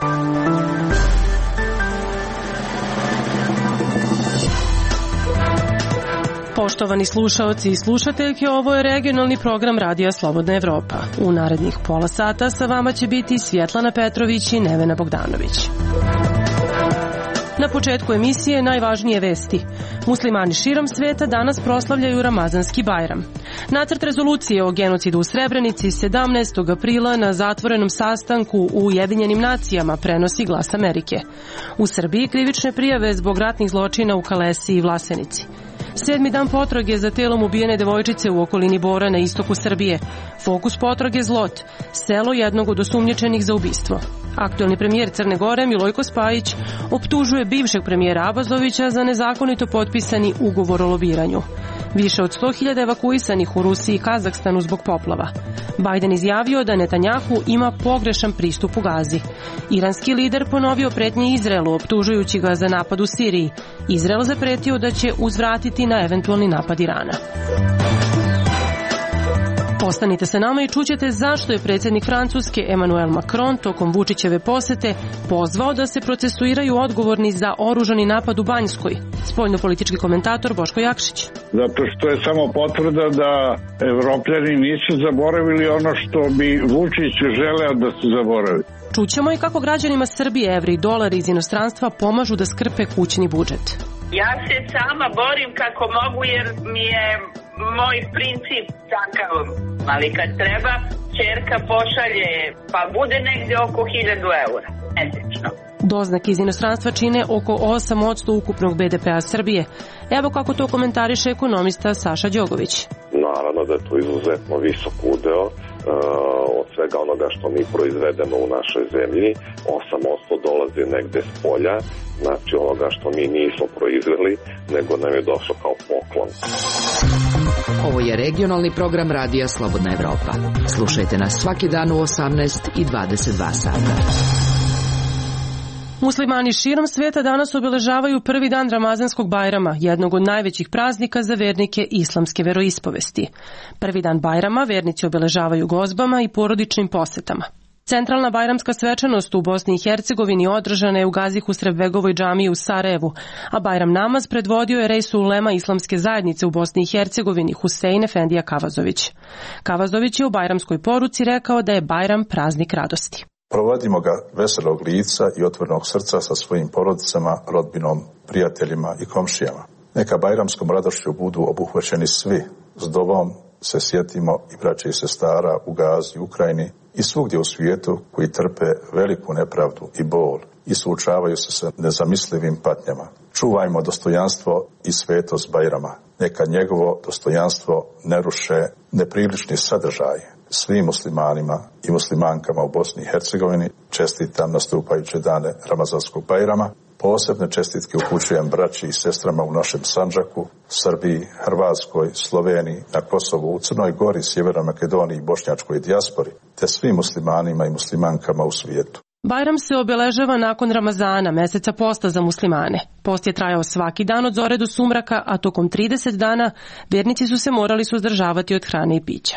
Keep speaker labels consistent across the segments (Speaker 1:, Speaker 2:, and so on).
Speaker 1: Poštovani slušaoci i slušateljke, ovo je regionalni program Radija Slobodna Evropa. U narednih pola sata sa vama će biti Svjetlana Petrović i Nevena Bogdanović. Na početku emisije najvažnije vesti. Muslimani širom sveta danas proslavljaju Ramazanski Bajram. Nacrt rezolucije o genocidu u Srebrenici 17. aprila na zatvorenom sastanku u Ujedinjenim nacijama prenosi Glas Amerike. U Srbiji krivične prijave zbog ratnih zločina u Kalesi i Vlasenici. 7. dan potrage za telom ubijene devojčice u okolini Bora na istoku Srbije. Fokus potrage Zlot, selo jednog od osumnjičenih za ubistvo. Aktuelni premijer Crne Gore Milojko Spajić optužuje bivšeg premijera Abazovića za nezakonito potpisani ugovor o lobiranju. Više od 100.000 evakuisanih u Rusiji i Kazahstanu zbog poplava. Biden izjavio da Netanjahu ima pogrešan pristup u Gazi. Iranski lider ponovio pretnje Izraelu optužujući ga za napad u Siriji. Izrael zapretio da će uzvratiti na eventualni napad Irana. Ostanite sa nama i čućete zašto je predsjednik Francuske Emmanuel Macron tokom Vučićeve posete pozvao da se procesuiraju odgovorni za oružani napad u Banjskoj. Spoljnopolitički komentator Boško Jakšić.
Speaker 2: Zato što je samo potvrda da Evropljani nisu zaboravili ono što bi Vučić želeo da se zaboravi.
Speaker 1: Čućemo i kako građanima Srbije evri i dolari iz inostranstva pomažu da skrpe kućni budžet.
Speaker 3: Ja se sama borim kako mogu jer mi je moj princip takav, ali kad treba, ćerka pošalje, pa bude negde oko 1.000 eura, mesečno.
Speaker 1: Doznake iz inostranstva čine oko 8% ukupnog BDP-a Srbije. Evo kako to komentariše ekonomista Saša Đogović.
Speaker 4: Naravno da je to izuzetno visok udeo od svega onoga što mi proizvedemo u našoj zemlji. 8% dolazi negde s polja, znači onoga što mi nismo proizveli, nego nam je došlo kao poklon.
Speaker 5: Ovo je regionalni program Radija Slobodna Evropa. Slušajte nas svaki dan u 18 i 22 sata.
Speaker 1: Muslimani širom sveta danas obeležavaju prvi dan Ramazanskog Bajrama, jednog od najvećih praznika za vernike islamske veroispovesti. Prvi dan Bajrama vernici obeležavaju gozbama i porodičnim posetama. Centralna bajramska svečanost u Bosni i Hercegovini održana je u Gazi Husrevbegovoj džamiji u Sarajevu, a Bajram namaz predvodio je Reisul Ulema islamske zajednice u Bosni i Hercegovini Husein Efendija Kavazović. Kavazović je u bajramskoj poruci rekao da je Bajram praznik radosti.
Speaker 6: Provodimo ga veselog lica i otvorenog srca sa svojim porodicama, rodbinom, prijateljima i komšijama. Neka bajramskom radošću budu obuhvaćeni svi. S dovom se sjetimo i braće i sestara u Gazi, Ukrajini i svugdje u svijetu koji trpe veliku nepravdu i bol i suočavaju se sa nezamislivim patnjama. Čuvajmo dostojanstvo i svetost Bajrama. Neka njegovo dostojanstvo ne ruše neprilični sadržaj. Svim muslimanima i muslimankama u Bosni i Hercegovini čestitam nastupajuće dane Ramazanskog Bajrama. Posebne čestitke upućujem braći i sestrama u našem Sandžaku, Srbiji, Hrvatskoj, Sloveniji, na Kosovu, u Crnoj Gori, Sjevernoj Makedoniji i bošnjačkoj dijaspori, te svim muslimanima i muslimankama u svijetu.
Speaker 1: Bajram se obeležava nakon Ramazana, meseca posta za muslimane. Post je trajao svaki dan od zore do sumraka, a tokom 30 dana vernici su se morali suzdržavati od hrane i pića.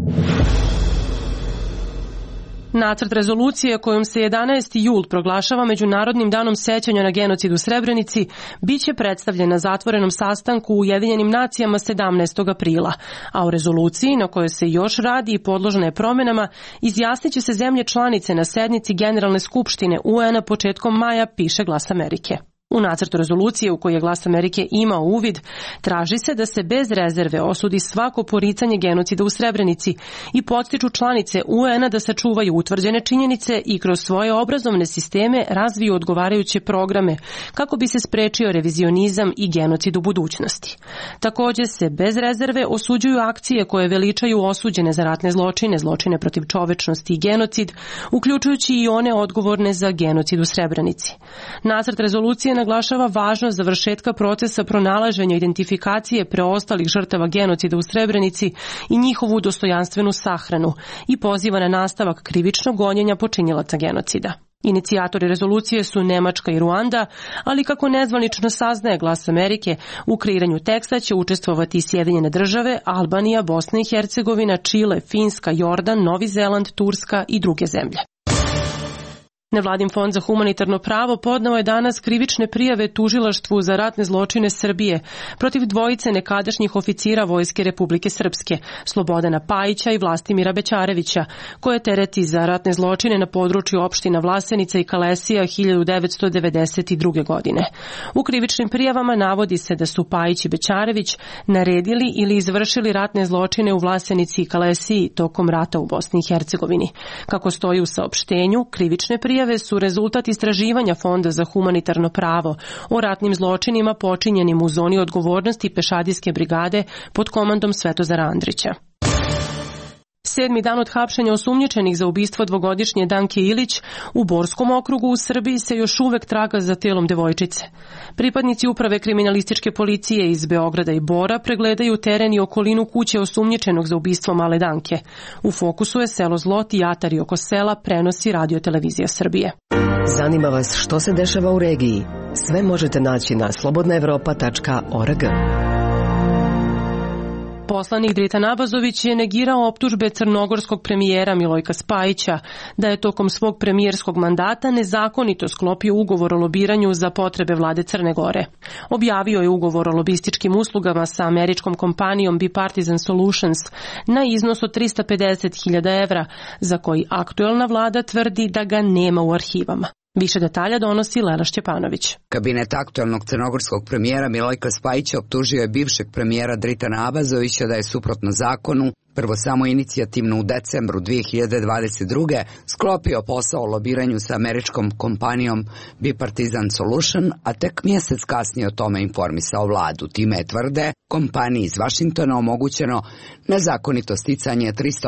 Speaker 1: Nacrt rezolucije kojom se 11. jul proglašava Međunarodnim danom sećanja na genocid u Srebrenici biće predstavljen na zatvorenom sastanku u Ujedinjenim nacijama 17. aprila, a u rezoluciji na kojoj se još radi i podložena je promjenama izjasnit će se zemlje članice na sednici Generalne skupštine UN-a početkom maja, piše Glas Amerike. U nacrtu rezolucije u kojoj je Glas Amerike imao uvid, traži se da se bez rezerve osudi svako poricanje genocida u Srebrenici i podstiču članice UN-a da sačuvaju utvrđene činjenice i kroz svoje obrazovne sisteme razviju odgovarajuće programe kako bi se sprečio revizionizam i genocid u budućnosti. Također se bez rezerve osuđuju akcije koje veličaju osuđene za ratne zločine, zločine protiv čovečnosti i genocid, uključujući i one odgovorne za genocid u Srebrenici. Nacrt rezolucije naglašava važnost završetka procesa pronalaženja identifikacije preostalih žrtava genocida u Srebrenici i njihovu dostojanstvenu sahranu i poziva na nastavak krivičnog gonjenja počinjilaca genocida. Inicijatori rezolucije su Nemačka i Ruanda, ali kako nezvanično saznaje Glas Amerike, u kreiranju teksta će učestvovati i Sjedinjene države, Albanija, Bosna i Hercegovina, Čile, Finska, Jordan, Novi Zeland, Turska i druge zemlje. Nevladin fond za humanitarno pravo podneo je danas krivične prijave Tužilaštvu za ratne zločine Srbije protiv dvojice nekadašnjih oficira Vojske Republike Srpske, Slobodana Pajića i Vlastimira Bećarevića, koje tereti za ratne zločine na području opština Vlasenica i Kalesija 1992. godine. U krivičnim prijavama navodi se da su Pajić i Bećarević naredili ili izvršili ratne zločine u Vlasenici i Kalesiji tokom rata u Bosni i Hercegovini. Kako stoji u saopštenju, krivične prijave su rezultat istraživanja Fonda za humanitarno pravo o ratnim zločinima počinjenim u zoni odgovornosti Pešadijske brigade pod komandom Svetozara Andrića. 7. dan od hapšenja osumnjičenih za ubistvo dvogodišnje Danke Ilić u Borskom okrugu u Srbiji se još uvek traga za telom devojčice. Pripadnici uprave kriminalističke policije iz Beograda i Bora pregledaju teren i okolinu kuće osumnjičenog za ubistvo male Danke. U fokusu je selo Zlot i atari oko sela, prenosi Radio-televizija Srbije.
Speaker 7: Zanima vas što se dešava u regiji? Sve možete naći na slobodnaevropa.org.
Speaker 1: Poslanik Dritan Abazović je negirao optužbe crnogorskog premijera Milojka Spajića da je tokom svog premijerskog mandata nezakonito sklopio ugovor o lobiranju za potrebe vlade Crne Gore. Objavio je ugovor o lobističkim uslugama sa američkom kompanijom Bipartisan Solutions na iznos od 350.000 evra, za koji aktuelna vlada tvrdi da ga nema u arhivama. Više detalja donosi Lela Šćepanović.
Speaker 8: Kabinet aktualnog crnogorskog premijera Milojka Spajića optužio je bivšeg premijera Dritana Abazovića da je suprotno zakonu, prvo samo inicijativno u decembru 2022. sklopio posao o lobiranju sa američkom kompanijom Bipartisan Solution, a tek mjesec kasnije o tome informisao vladu. Time je, tvrde, kompaniji iz Vašingtona omogućeno nezakonito sticanje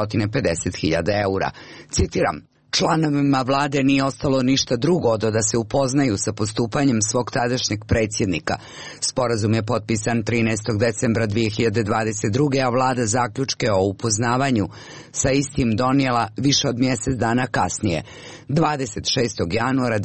Speaker 8: 350.000 eura. Citiram: članovima vlade nije ostalo ništa drugo do da se upoznaju sa postupanjem svog tadašnjeg predsjednika. Sporazum je potpisan 13. decembra 2022. a vlada zaključke o upoznavanju sa istim donijela više od mjesec dana kasnije, 26. januara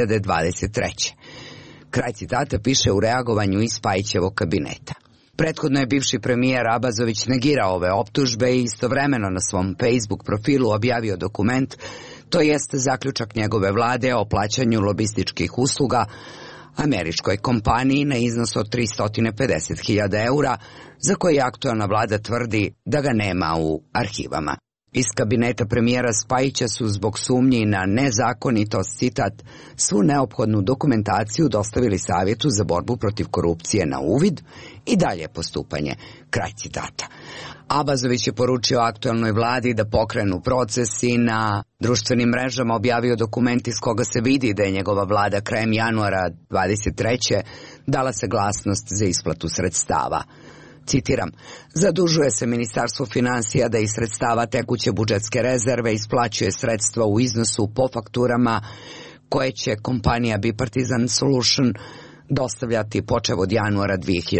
Speaker 8: 2023. Kraj citata piše u reagovanju iz Spajićevog kabineta. Prethodno je bivši premijer Abazović negirao ove optužbe i istovremeno na svom Facebook profilu objavio dokument, to jest zaključak njegove vlade o plaćanju lobističkih usluga američkoj kompaniji na iznos od 350.000 eura, za koji aktualna vlada tvrdi da ga nema u arhivama. Iz kabineta premijera Spajića su zbog sumnji na nezakonitost, citat, svu neophodnu dokumentaciju dostavili Savjetu za borbu protiv korupcije na uvid i dalje postupanje, kraj citata. Abazović je poručio aktualnoj vladi da pokrenu proces i na društvenim mrežama objavio dokument iz koga se vidi da je njegova vlada krajem januara 23. dala saglasnost za isplatu sredstava. Citiram: zadužuje se Ministarstvo finansija da iz sredstava tekuće budžetske rezerve isplaćuje sredstva u iznosu po fakturama koje će kompanija Bipartisan Solution dostavljati počev od januara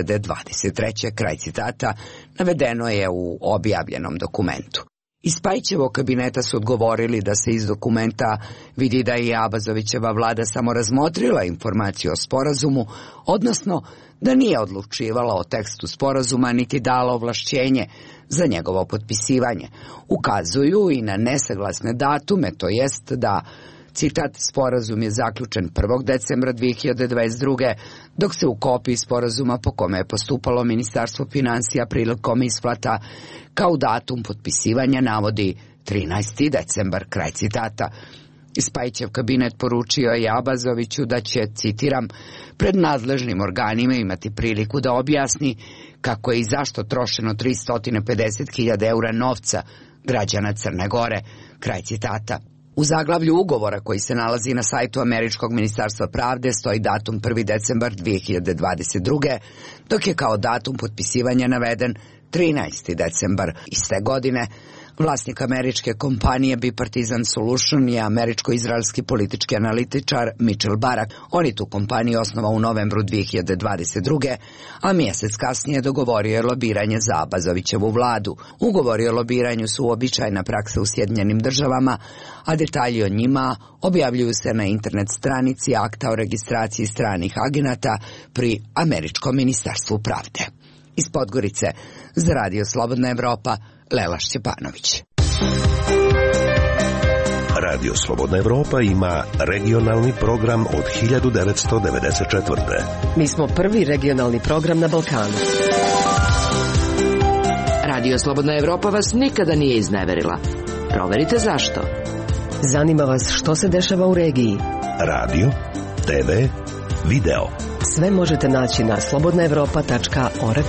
Speaker 8: 2023. Kraj citata, navedeno je u objavljenom dokumentu. Iz Spajićevog kabineta su odgovorili da se iz dokumenta vidi da je Abazovićeva vlada samo razmotrila informaciju o sporazumu, odnosno da nije odlučivala o tekstu sporazuma niti dala ovlašćenje za njegovo potpisivanje. Ukazuju i na nesaglasne datume, to jest da, citat, sporazum je zaključen 1. decembra 2022. dok se u kopiji sporazuma po kome je postupalo Ministarstvo finansija prilikom isplata kao datum potpisivanja navodi 13. decembar, kraj citata. Spajićev kabinet poručio je Abazoviću da će, citiram, pred nadležnim organima imati priliku da objasni kako je i zašto trošeno 350.000 eura novca građana Crne Gore, kraj citata. U zaglavlju ugovora koji se nalazi na sajtu američkog ministarstva pravde stoji datum 1. decembar 2022. dok je kao datum potpisivanja naveden 13. decembar iste godine. Vlasnik američke kompanije Bipartisan Solution je američko-izraelski politički analitičar Mitchell Barak. On je tu kompaniju osnovao u novembru 2022. a mjesec kasnije dogovorio je lobiranje za Abazovićevu vladu. Ugovori o lobiranju su uobičajena praksa u Sjedinjenim Državama, a detalji o njima objavljuju se na internet stranici akta o registraciji stranih agenata pri američkom ministarstvu pravde. Iz Podgorice za Radio Slobodna Evropa, Lela Šćepanović.
Speaker 9: Radio Slobodna Evropa ima regionalni program od 1994.
Speaker 7: Mi smo prvi regionalni program na Balkanu.
Speaker 5: Radio Slobodna Evropa vas nikada nije izneverila. Proverite zašto.
Speaker 7: Zanima vas što se dešava u regiji.
Speaker 9: Radio, TV, video.
Speaker 7: Sve možete naći na slobodnaevropa.org.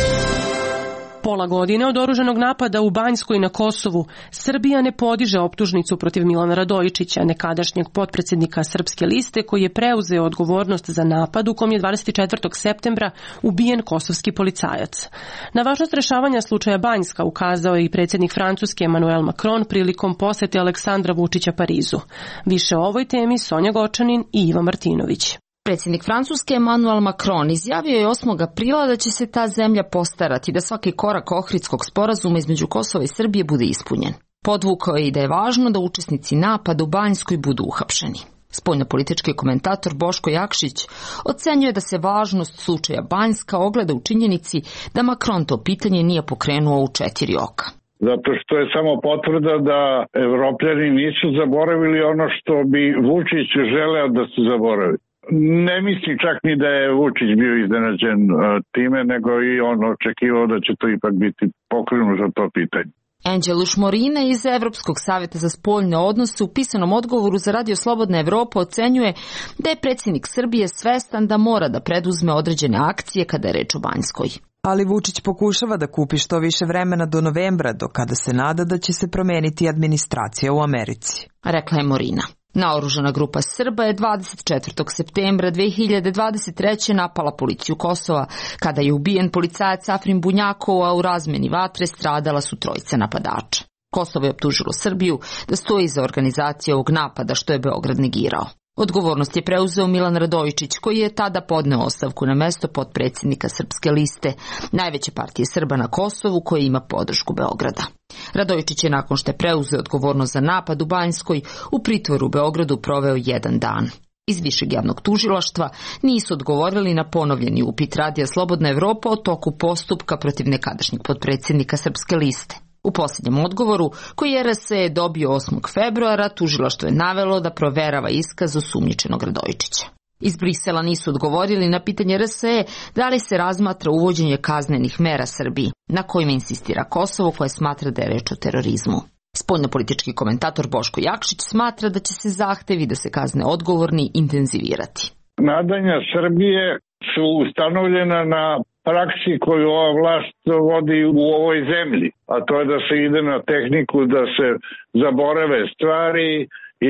Speaker 1: Pola godine od oružanog napada u Banjskoj na Kosovu, Srbija ne podiže optužnicu protiv Milana Radojičića, nekadašnjeg potpredsjednika Srpske liste, koji je preuzeo odgovornost za napad u kom je 24. septembra ubijen kosovski policajac. Na važnost rešavanja slučaja Banjska ukazao je i predsjednik Francuske Emmanuel Macron prilikom posete Aleksandra Vučića Parizu. Više o ovoj temi Sonja Gočanin i Iva Martinović.
Speaker 10: Predsjednik Francuske Emmanuel Macron izjavio je 8. aprila da će se ta zemlja postarati da svaki korak Ohridskog sporazuma između Kosova i Srbije bude ispunjen. Podvukao je i da je važno da učesnici napada u Banjskoj budu uhapšeni. Spoljnopolitički komentator Boško Jakšić ocenjuje da se važnost slučaja Banjska ogleda u činjenici da Macron to pitanje nije pokrenuo u 4 oka.
Speaker 2: Zato što je samo potvrda da Evropljani nisu zaboravili ono što bi Vučić želeo da se zaboravi. Ne mislim čak ni da je Vučić bio iznenađen time, nego i on očekivao da će to ipak biti pokrenuto to pitanje.
Speaker 10: Anđeluš Morina iz Evropskog savjeta za spoljne odnose u pisanom odgovoru za Radio Slobodna Evropa ocenjuje da je predsjednik Srbije svestan da mora da preduzme određene akcije kada je reč o Banjskoj.
Speaker 11: Ali Vučić pokušava da kupi što više vremena do novembra, do kada se nada da će se promeniti administracija u Americi.
Speaker 10: Rekla je Morina. Naoružana grupa Srba je 24. septembra 2023. napala policiju Kosova. Kada je ubijen policajac Afrin Bunjakov, a u razmeni vatre stradala su 3 napadača. Kosovo je optužilo Srbiju da stoji iza organizacije ovog napada, što je Beograd negirao. Odgovornost je preuzeo Milan Radojičić, koji je tada podneo ostavku na mesto potpredsjednika Srpske liste, najveće partije Srba na Kosovu, koja ima podršku Beograda. Radojičić je nakon što je preuzeo odgovornost za napad u Banjskoj u pritvoru u Beogradu proveo 1 dan. Iz Višeg javnog tužilaštva nisu odgovorili na ponovljeni upit Radija Slobodna Evropa o toku postupka protiv nekadašnjeg potpredsjednika Srpske liste. U posljednjem odgovoru, koji je RSE dobio 8. februara, tužilaštvo je navelo da proverava iskaz osumnjičenog Radojičića. Iz Brisela nisu odgovorili na pitanje RSE da li se razmatra uvođenje kaznenih mera Srbiji, na kojima insistira Kosovo, koje smatra da je reč o terorizmu. Spoljnopolitički komentator Boško Jakšić smatra da će se zahtevi da se kazne odgovorni intenzivirati.
Speaker 2: Nadanja Srbije su ustanovljena na praksi koju ova vlast vodi u ovoj zemlji, a to je da se ide na tehniku da se zaborave stvari i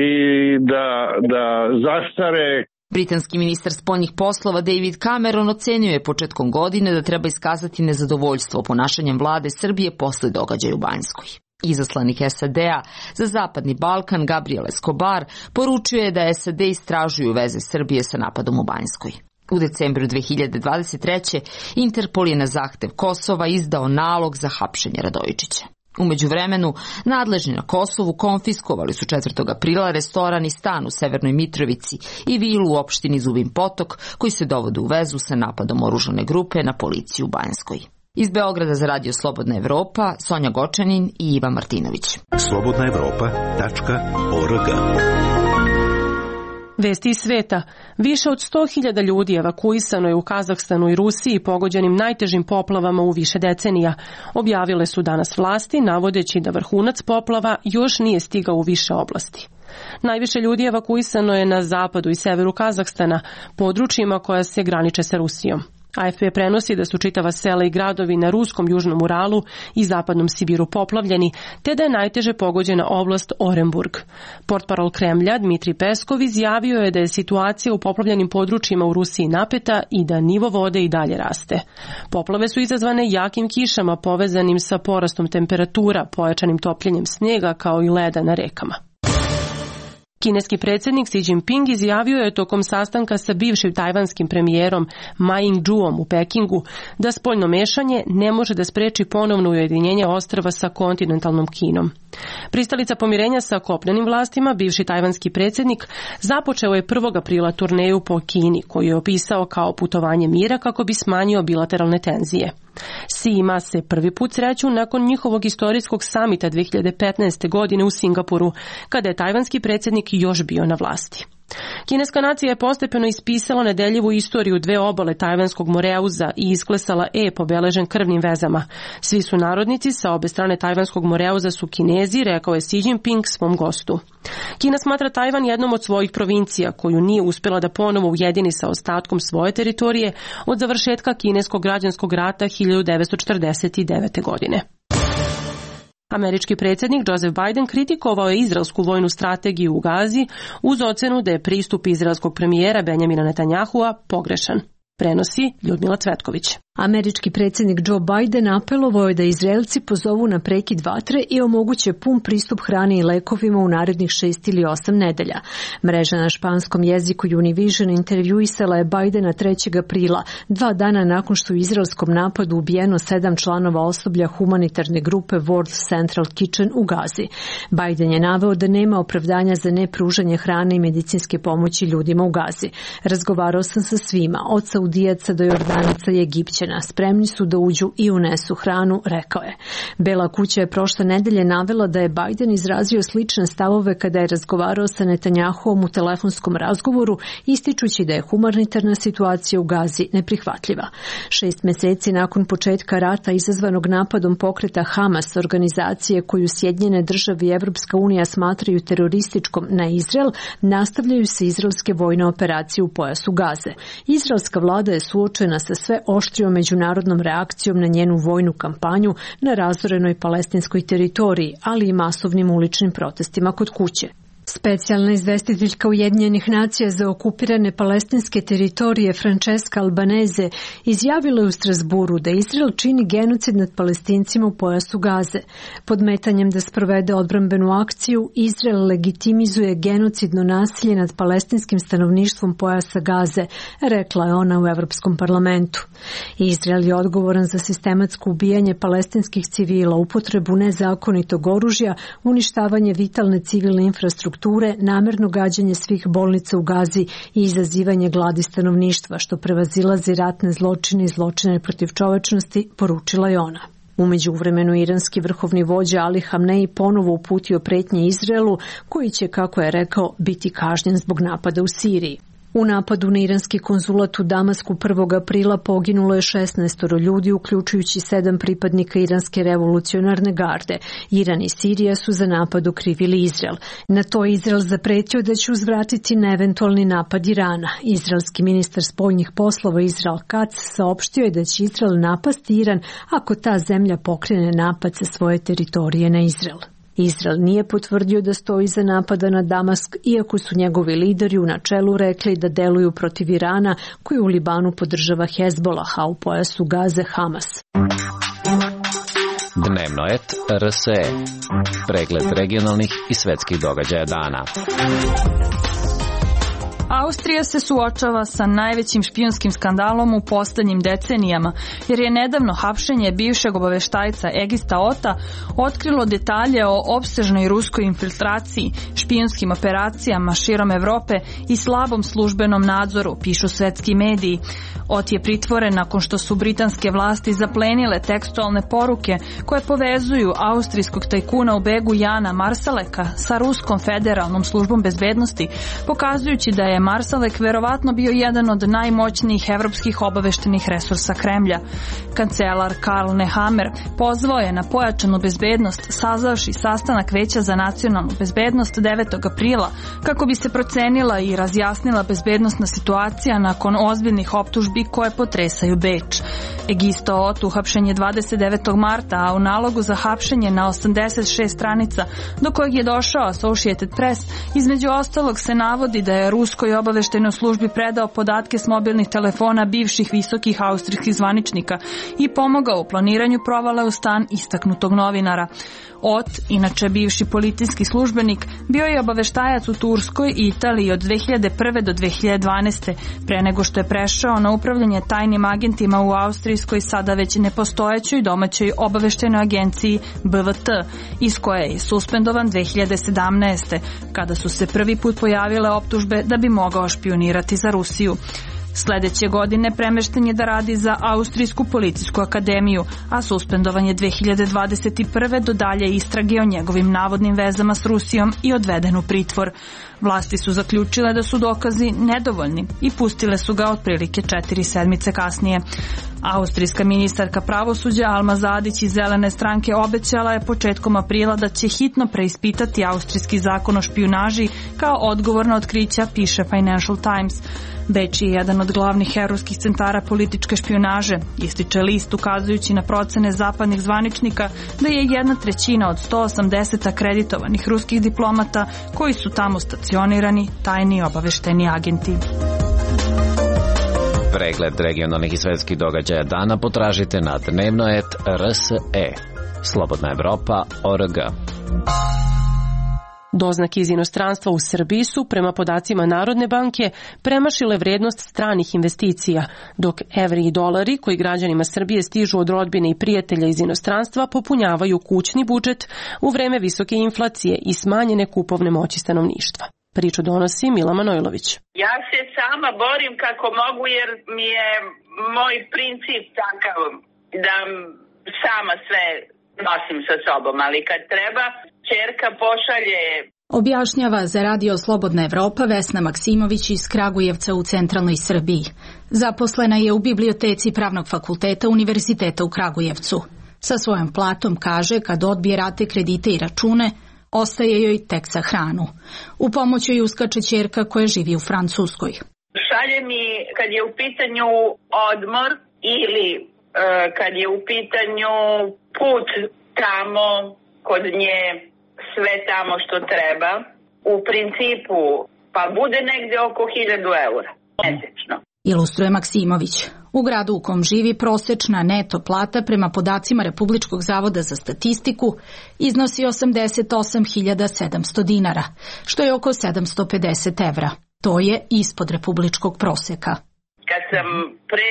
Speaker 2: da zastare.
Speaker 10: Britanski ministar spoljnih poslova David Cameron ocenio je početkom godine da treba iskazati nezadovoljstvo ponašanjem vlade Srbije posle događaja u Banjskoj. Izaslanik SAD-a za Zapadni Balkan Gabriel Escobar poručio je da SAD istražuju veze Srbije sa napadom u Banjskoj. U decembru 2023. Interpol je na zahtev Kosova izdao nalog za hapšenje Radojičića. U međuvremenu, nadležni na Kosovu konfiskovali su 4. aprila restoran i stan u Severnoj Mitrovici i vilu u opštini Zubin Potok, koji se dovode u vezu sa napadom oružane grupe na policiju u Banjskoj. Iz Beograda za Radio Slobodna Evropa, Sonja Gočanin i Iva Martinović.
Speaker 9: slobodnaevropa.org.
Speaker 1: Vesti iz sveta. Više od 100.000 ljudi evakuisano je u Kazahstanu i Rusiji pogođenim najtežim poplavama u više decenija. Objavile su danas vlasti, navodeći da vrhunac poplava još nije stigao u više oblasti. Najviše ljudi evakuisano je na zapadu i severu Kazahstana, područjima koja se graniče sa Rusijom. AFP prenosi da su čitava sela i gradovi na ruskom južnom Uralu i zapadnom Sibiru poplavljeni, te da je najteže pogođena oblast Orenburg. Portparol Kremlja Dmitri Peskov izjavio je da je situacija u poplavljenim područjima u Rusiji napeta i da nivo vode i dalje raste. Poplave su izazvane jakim kišama povezanim sa porastom temperatura, pojačanim topljenjem snijega kao i leda na rekama. Kineski predsjednik Xi Jinping izjavio je tokom sastanka sa bivšim tajvanskim premijerom Ma Ying-jeom u Pekingu da spoljno mešanje ne može da spreči ponovno ujedinjenje ostrva sa kontinentalnom Kinom. Pristalica pomirenja sa kopnenim vlastima, bivši tajvanski predsjednik, započeo je 1. aprila turneju po Kini, koju je opisao kao putovanje mira kako bi smanjio bilateralne tenzije. Si ima se prvi put sreću nakon njihovog istorijskog samita 2015. godine u Singapuru, kada je tajvanski predsjednik još bio na vlasti. Kineska nacija je postepeno ispisala nedeljivu istoriju dve obale tajvanskog Moreuza i isklesala ep obeležen krvnim vezama. Svi su narodnici sa obe strane tajvanskog Moreuza su Kinezi, rekao je Xi Jinping svom gostu. Kina smatra Tajvan jednom od svojih provincija, koju nije uspjela da ponovo ujedini sa ostatkom svoje teritorije od završetka kineskog građanskog rata 1949. godine. Američki predsjednik Joseph Biden kritikovao je izraelsku vojnu strategiju u Gazi uz ocenu da je pristup izraelskog premijera Benjamina Netanyahua pogrešan. Prenosi Ljudmila Cvetković.
Speaker 12: Američki predsjednik Joe Biden apelovao je da Izraelci pozovu na prekid vatre i omoguće pun pristup hrani i lekovima u narednih 6 ili 8 nedelja. Mreža na španskom jeziku Univision intervjuisala je Bidena 3. aprila, 2 dana nakon što u izraelskom napadu ubijeno 7 članova osoblja humanitarne grupe World Central Kitchen u Gazi. Biden je naveo da nema opravdanja za nepružanje hrane i medicinske pomoći ljudima u Gazi. Razgovarao sam sa svima, od Saudijaca do Jordanaca i Egipćana. Spremni su da uđu i unesu hranu, rekao je. Bela kuća je prošle nedelje navela da je Biden izrazio slične stavove kada je razgovarao sa Netanjahuom u telefonskom razgovoru, ističući da je humanitarna situacija u Gazi neprihvatljiva. 6 meseci nakon početka rata izazvanog napadom pokreta Hamas, organizacije koju Sjedinjene države i Evropska unija smatraju terorističkom na Izrael, nastavljaju se izraelske vojne operacije u pojasu Gaze. Izraelska vlada je suočena sa sve oštrijom međunarodnom reakcijom na njenu vojnu kampanju na razorenoj palestinskoj teritoriji, ali i masovnim uličnim protestima kod kuće. Specijalna izvestiteljka Ujedinjenih nacija za okupirane palestinske teritorije Francesca Albanese izjavila je u Strasburu da Izrael čini genocid nad Palestincima u pojasu Gaze. Podmetanjem da sprovede odbrambenu akciju, Izrael legitimizuje genocidno nasilje nad palestinskim stanovništvom pojasa Gaze, rekla je ona u Evropskom parlamentu. Izrael je odgovoran za sistematsko ubijanje palestinskih civila, upotrebu nezakonitog oružja, uništavanje vitalne civilne infrastrukture, namerno gađanje svih bolnica u Gazi i izazivanje gladi stanovništva, što prevazilazi ratne zločine i zločine protiv čovečnosti, poručila je ona. U međuvremenu iranski vrhovni vođa Ali Hamnei ponovo uputio pretnje Izraelu, koji će, kako je rekao, biti kažnjen zbog napada u Siriji. U napadu na iranski konzulat u Damasku 1. aprila poginulo je 16 ljudi, uključujući 7 pripadnika iranske revolucionarne garde. Iran i Sirija su za napad okrivili Izrael. Na to je Izrael zapretio da će uzvratiti na eventualni napad Irana. Izraelski ministar spoljnih poslova Israel Katz saopštio je da će Izrael napasti Iran ako ta zemlja pokrene napad sa svoje teritorije na Izrael. Izrael nije potvrdio da stoji iza napada na Damask, iako su njegovi lideri u načelu rekli da deluju protiv Irana, koji u Libanu podržava Hezbollah, a u pojasu Gaze Hamas.
Speaker 13: Dnevnoet RSE. Pregled regionalnih i svetskih događaja dana.
Speaker 14: Austrija se suočava sa najvećim špijunskim skandalom u poslednjim decenijama, jer je nedavno hapšenje bivšeg obaveštajca Egista Ota otkrilo detalje o opsežnoj ruskoj infiltraciji, špijunskim operacijama širom Evrope i slabom službenom nadzoru, pišu svetski mediji. Ot je pritvoren nakon što su britanske vlasti zaplenile tekstualne poruke koje povezuju austrijskog tajkuna u begu Jana Marsaleka sa Ruskom federalnom službom bezbednosti, pokazujući da je Marsalek verovatno bio jedan od najmoćnijih evropskih obaveštenih resursa Kremlja. Kancelar Karl Nehammer pozvao je na pojačanu bezbednost, sazvavši sastanak Veća za nacionalnu bezbednost 9. aprila, kako bi se procenila i razjasnila bezbednosna situacija nakon ozbiljnih optužbi koje potresaju Beč. Egisto Ot uhapšen je 29. marta, a u nalogu za hapšenje na 86 stranica do kojeg je došao Associated Press, između ostalog se navodi da je ruskoj obaveštajnoj službi predao podatke s mobilnih telefona bivših visokih austrijskih zvaničnika i pomogao u planiranju provale u stan istaknutog novinara. Ot, inače bivši policijski službenik, bio je obaveštajac u Turskoj i Italiji od 2001. do 2012. pre nego što je prešao na upravljanje tajnim agentima u austrijskoj, sada već nepostojećoj domaćoj obaveštajnoj agenciji BVT, iz koje je suspendovan 2017. kada su se prvi put pojavile optužbe da bi mogao špijunirati za Rusiju. Sledeće godine premešten je da radi za Austrijsku policijsku akademiju, a suspendovan je 2021. do dalje istrage o njegovim navodnim vezama s Rusijom i odveden u pritvor. Vlasti su zaključile da su dokazi nedovoljni i pustile su ga otprilike 4 sedmice kasnije. Austrijska ministarka pravosuđa Alma Zadić iz Zelene stranke obećala je početkom aprila da će hitno preispitati austrijski zakon o špijunaži kao odgovor na otkrića, piše Financial Times. Beč je jedan od glavnih europskih centara političke špijunaže, ističe list ukazujući na procene zapadnih zvaničnika da je 1/3 od 180 akreditovanih ruskih diplomata koji su tamo stacionirani tajni obavešteni agenti.
Speaker 13: Pregled regionalnih i svetskih događaja dana potražite na dnevnoet.rse. Slobodna Evropa.org.
Speaker 1: Doznake iz inostranstva u Srbiji su, prema podacima Narodne banke, premašile vrednost stranih investicija, dok evri i dolari koji građanima Srbije stižu od rodbine i prijatelja iz inostranstva popunjavaju kućni budžet u vreme visoke inflacije i smanjene kupovne moći stanovništva. Priču donosi Mila Manojlović.
Speaker 3: Ja se sama borim kako mogu jer mi je moj princip takav da sama sve nosim sa sobom, ali kad treba, ćerka pošalje.
Speaker 15: Objašnjava za Radio Slobodna Evropa Vesna Maksimović iz Kragujevca u centralnoj Srbiji. Zaposlena je u biblioteci Pravnog fakulteta Univerziteta u Kragujevcu. Sa svojom platom, kaže, kad odbije rate kredite i račune, ostaje joj tek za hranu. U pomoć joj uskače ćerka koja živi u Francuskoj.
Speaker 3: Šalje mi kad je u pitanju odmor ili kad je u pitanju put tamo kod nje, sve tamo što treba. U principu pa bude negde oko 1000 eura mesečno.
Speaker 15: Ilustruje Maksimović. U gradu u kom živi prosečna neto plata prema podacima Republičkog zavoda za statistiku iznosi 88.700 dinara, što je oko 750 evra. To je ispod republičkog proseka.
Speaker 3: Kad sam pre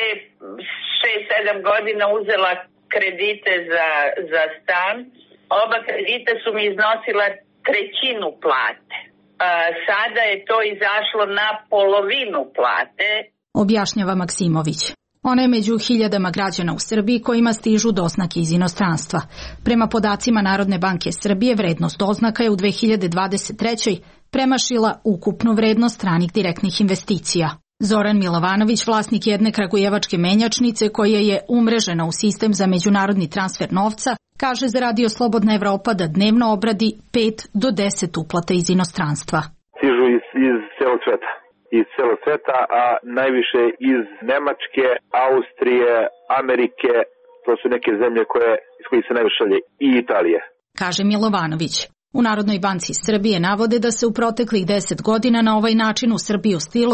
Speaker 3: 6-7 godina uzela kredite za stan, oba kredita su mi iznosila 1/3 plate. Sada je to izašlo na polovinu plate.
Speaker 15: Objašnjava Maksimović. Ona je među hiljadama građana u Srbiji kojima stižu doznake iz inostranstva. Prema podacima Narodne banke Srbije, vrednost doznaka je u 2023. premašila ukupnu vrednost stranih direktnih investicija. Zoran Milovanović, vlasnik jedne kragujevačke menjačnice koja je umrežena u sistem za međunarodni transfer novca, kaže za Radio Slobodna Evropa da dnevno obradi 5 do 10 uplata iz inostranstva.
Speaker 16: Stižu iz celog sveta. Iz celog sveta, a najviše iz Nemačke, Austrije, Amerike, to su neke zemlje iz kojih se najviše šalje, i Italije.
Speaker 15: Kaže Milovanović. U Narodnoj banci Srbije navode da se u proteklih 10 godina na ovaj način u Srbiju stilo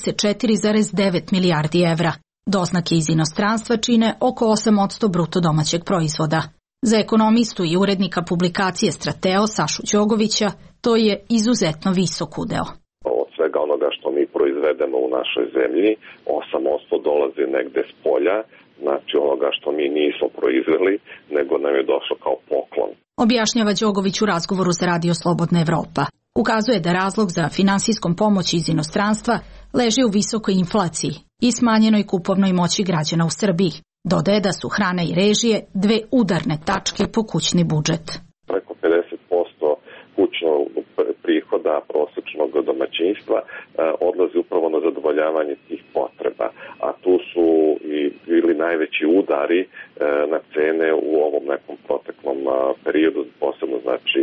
Speaker 15: 34,9 milijardi evra. Doznake iz inostranstva čine oko 8% bruto domaćeg proizvoda. Za ekonomistu i urednika publikacije Strateo Sašu Đogovića to je izuzetno visok udeo.
Speaker 4: Od svega onoga što mi proizvedemo u našoj zemlji, 8% dolazi negde s polja, znači onoga što mi nismo proizveli, nego nam je došlo kao poklon.
Speaker 15: Objašnjava Đogović u razgovoru za Radio Slobodna Evropa. Ukazuje da razlog za finansijskom pomoći iz inostranstva leži u visokoj inflaciji i smanjenoj kupovnoj moći građana u Srbiji. Dodaje da su hrana i režije dve udarne tačke po kućni budžet.
Speaker 4: Preko 50% kućnog prihoda prosečnog domaćinstva odlazi upravo na zadovoljavanje tih potreba, a tu su i bili najveći udari na cene u ovom nekom proteklom periodu, posebno znači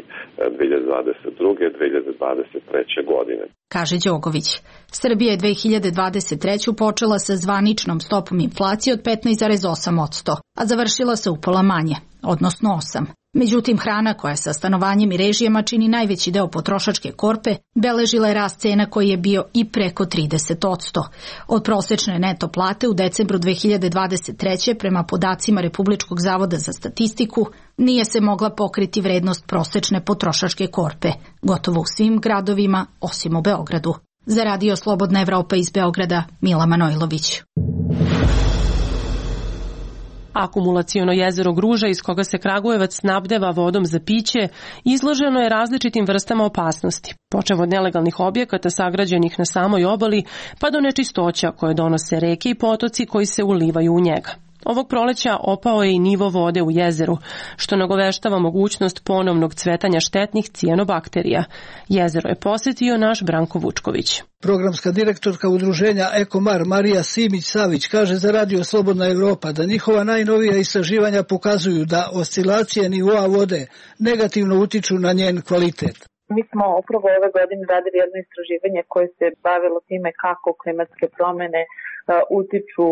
Speaker 4: 2022. 2023. godine.
Speaker 15: Kaže Đogović, Srbija je 2023. počela sa zvaničnom stopom inflacije od 15,8%, a završila se upola manje, odnosno 8%. Međutim, hrana koja sa stanovanjem i režijama čini najveći deo potrošačke korpe, beležila je rast cena koji je bio i preko 30%. Od prosečne neto plate u decembru 2023. prema podacima Republičkog zavoda za statistiku nije se mogla pokriti vrednost prosečne potrošačke korpe, gotovo u svim gradovima osim u Beogradu. Za Radio Slobodna Evropa iz Beograda, Mila Manojlović.
Speaker 1: Akumulaciono jezero Gruža, iz koga se Kragujevac snabdeva vodom za piće, izloženo je različitim vrstama opasnosti, počev od nelegalnih objekata sagrađenih na samoj obali, pa do nečistoća koje donose reke i potoci koji se ulivaju u njega. Ovog proleća opao je i nivo vode u jezeru, što nagoveštava mogućnost ponovnog cvetanja štetnih cijanobakterija. Jezero je posjetio naš Branko Vučković.
Speaker 17: Programska direktorka udruženja Ekomar Marija Simić-Savić kaže za Radio Slobodna Evropa da njihova najnovija istraživanja pokazuju da oscilacije nivoa vode negativno utiču na njen kvalitet.
Speaker 18: Mi smo upravo ove godine radili jedno istraživanje koje se bavilo time kako klimatske promjene utiču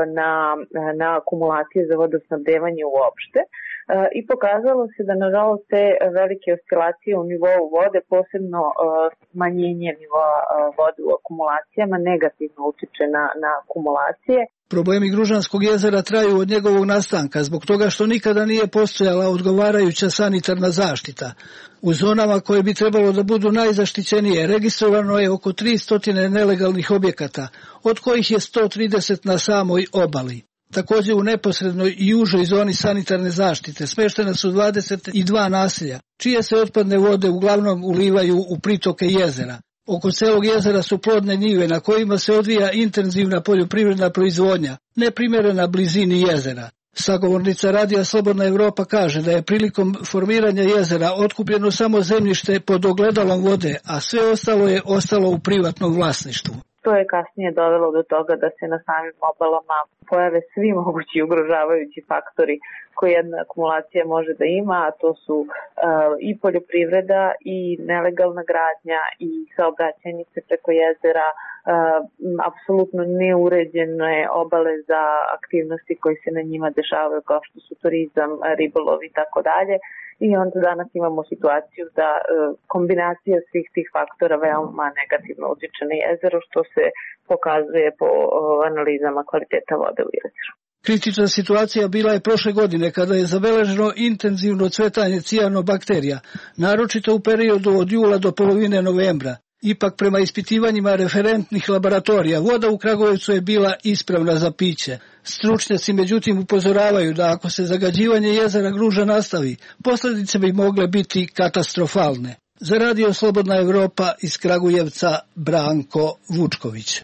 Speaker 18: na akumulacije za vodosnabdevanje uopšte i pokazalo se da nažalost te velike oscilacije u nivou vode, posebno smanjenje nivoa vode u akumulacijama, negativno utiče na akumulacije.
Speaker 17: Problemi Gružanskog jezera traju od njegovog nastanka zbog toga što nikada nije postojala odgovarajuća sanitarna zaštita. U zonama koje bi trebalo da budu najzaštićenije registrovano je oko 300 nelegalnih objekata, od kojih je 130 na samoj obali. Također u neposrednoj i užoj zoni sanitarne zaštite smeštena su 22 naselja, čije se otpadne vode uglavnom ulivaju u pritoke jezera. Oko celog jezera su plodne njive na kojima se odvija intenzivna poljoprivredna proizvodnja, neprimjerena blizini jezera. Sagovornica Radija Slobodna Evropa kaže da je prilikom formiranja jezera otkupljeno samo zemljište pod ogledalom vode, a sve ostalo je ostalo u privatnom vlasništvu.
Speaker 18: To je kasnije dovelo do toga da se na samim obalama pojave svi mogući ugrožavajući faktori koje jedna akumulacija može da ima, a to su i poljoprivreda i nelegalna gradnja i saobraćajnice preko jezera, apsolutno neuređene obale za aktivnosti koje se na njima dešavaju kao što su turizam, ribolov i tako dalje. I onda danas imamo situaciju da kombinacija svih tih faktora veoma negativno utiče na jezero, što se pokazuje po analizama kvaliteta vode u jezeru.
Speaker 17: Kritična situacija bila je prošle godine kada je zabeleženo intenzivno cvetanje cijanobakterija, naročito u periodu od jula do polovine novembra. Ipak prema ispitivanjima referentnih laboratorija, voda u Kragujevcu je bila ispravna za piće. Stručnjaci međutim upozoravaju da ako se zagađivanje jezera Gruža nastavi, posljedice bi mogle biti katastrofalne. Za Radio Slobodna Evropa iz Kragujevca Branko Vučković.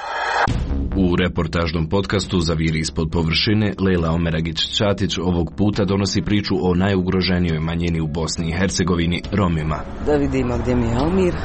Speaker 19: U reportažnom podcastu Zaviri ispod površine, Lejla Omeragić-Ćatić ovog puta donosi priču o najugroženijoj manjini u Bosni i Hercegovini, Romima.
Speaker 20: Da vidimo gdje mi je Almir.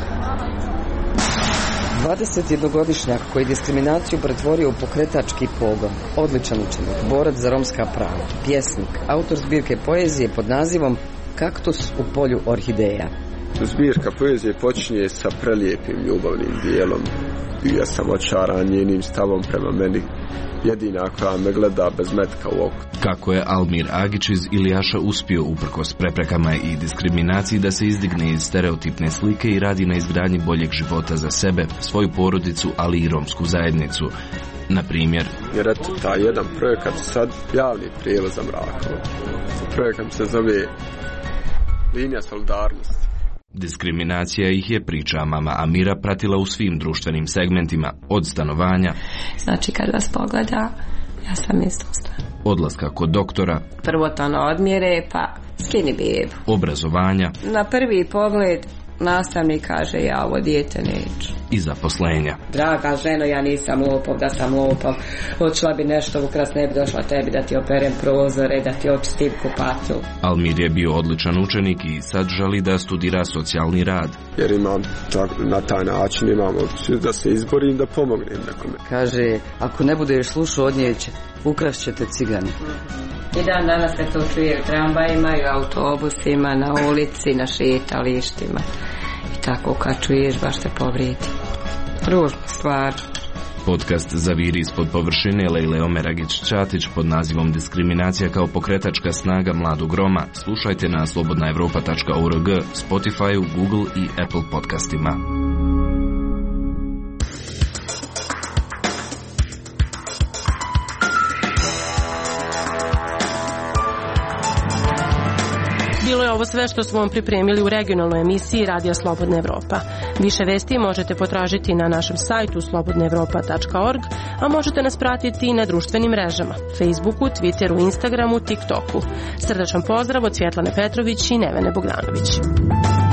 Speaker 20: 21-godišnjak koji diskriminaciju pretvorio u pokretački pogon, odličan učenik, borac za romska prava, pjesnik, autor zbirke poezije pod nazivom Kaktus u polju orhideja.
Speaker 21: Zbirka poezije počinje sa prelijepim ljubavnim dijelom. Ja sam očaran njenim stavom prema meni, jedina koja me gleda bez metka u oko.
Speaker 19: Kako je Almir Agić iz Ilijaša uspio uprkos preprekama i diskriminaciji da se izdigne iz stereotipne slike i radi na izgradnji boljeg života za sebe, svoju porodicu, ali i romsku zajednicu. Na primjer,
Speaker 21: jer eto, taj jedan projekat sad javni prijevoz za Mrakovo. Projekat se zove Linija solidarnosti.
Speaker 19: Diskriminacija ih je, priča mama Amira, pratila u svim društvenim segmentima, od stanovanja.
Speaker 22: Znači kad vas pogleda, ja sam istosta.
Speaker 19: Odlaska kod doktora.
Speaker 22: Prvotno odmjere, pa skini bebu.
Speaker 19: Obrazovanja.
Speaker 22: Na prvi pogled nastavnik kaže ja ovo dijete neću.
Speaker 19: I zaposlenja.
Speaker 22: Draga ženo, ja nisam lopov, da sam lopov. Hoćela bi nešto ukras, ne bi došla tebi da ti operem prozore, da ti očistim kupatu.
Speaker 19: Almir je bio odličan učenik i sad želi da studira socijalni rad.
Speaker 21: Jer imam na taj način imam opciju da se izborim, da pomognem nekome.
Speaker 20: Kaže, ako ne budeš slušao od nje, ukrašćete cigani.
Speaker 22: I dan danas se to čuje u tramvajima i u autobusima, na ulici, na šetalištima. I tako kad čuješ baš te povrijedi. Ružna stvar.
Speaker 19: Podcast Zaviri ispod površine Lejle Omeragić-Ćatić pod nazivom Diskriminacija kao pokretačka snaga mladog Roma slušajte na slobodnaevropa.org, Spotify, Google i Apple podcastima.
Speaker 1: Bilo je je ovo sve što smo vam pripremili u regionalnoj emisiji Radija Slobodna Evropa. Više vesti možete potražiti na našem sajtu slobodnaevropa.org, a možete nas pratiti i na društvenim mrežama, Facebooku, Twitteru, Instagramu, TikToku. Srdačan pozdrav od Svjetlane Petrović i Nevene Bogdanović.